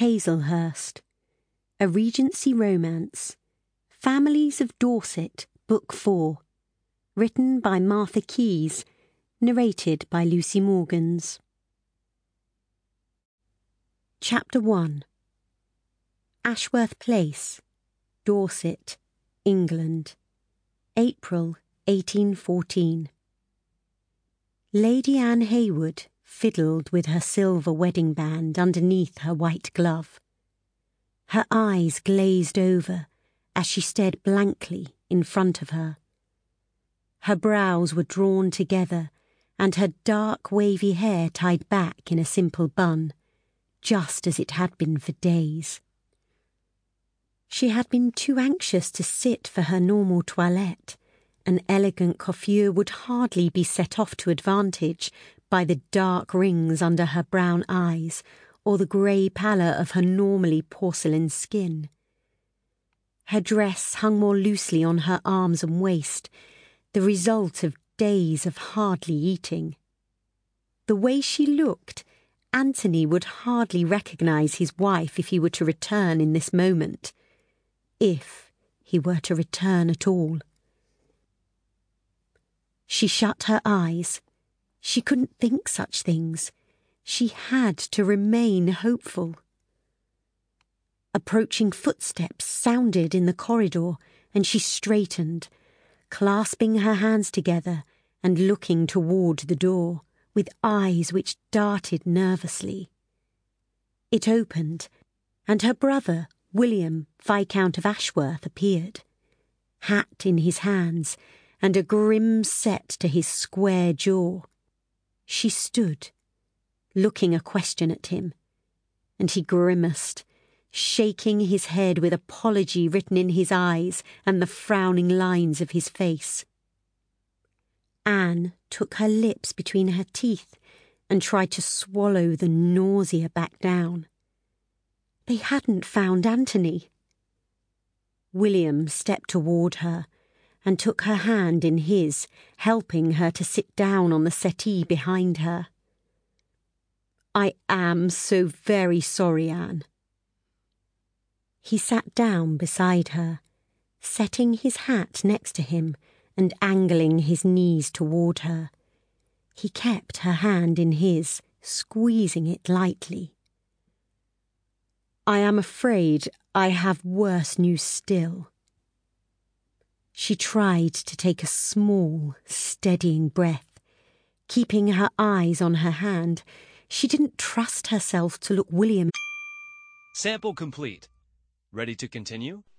Hazelhurst, A Regency Romance, Families of Dorset, Book 4, written by Martha Keyes, narrated by Lucy Morgans. Chapter 1. Ashworth Place, Dorset, England, April 1814. Lady Anne Hayward fiddled with her silver wedding band underneath her white glove. Her eyes glazed over as she stared blankly in front of her. Her brows were drawn together and her dark wavy hair tied back in a simple bun, just as it had been for days. She had been too anxious to sit for her normal toilette. An elegant coiffure would hardly be set off to advantage by the dark rings under her brown eyes or the grey pallor of her normally porcelain skin. Her dress hung more loosely on her arms and waist, the result of days of hardly eating. The way she looked, Anthony would hardly recognise his wife if he were to return in this moment. If he were to return at all. She shut her eyes. She couldn't think such things. She had to remain hopeful. Approaching footsteps sounded in the corridor, and she straightened, clasping her hands together and looking toward the door, with eyes which darted nervously. It opened, and her brother, William, Viscount of Ashworth, appeared, hat in his hands, and a grim set to his square jaw. She stood, looking a question at him, and he grimaced, shaking his head with apology written in his eyes and the frowning lines of his face. Anne took her lips between her teeth and tried to swallow the nausea back down. They hadn't found Anthony. William stepped toward her and took her hand in his, helping her to sit down on the settee behind her. "I am so very sorry, Anne." He sat down beside her, setting his hat next to him and angling his knees toward her. He kept her hand in his, squeezing it lightly. "I am afraid I have worse news still." She tried to take a small, steadying breath, keeping her eyes on her hand. She didn't trust herself to look William. Sample complete. Ready to continue?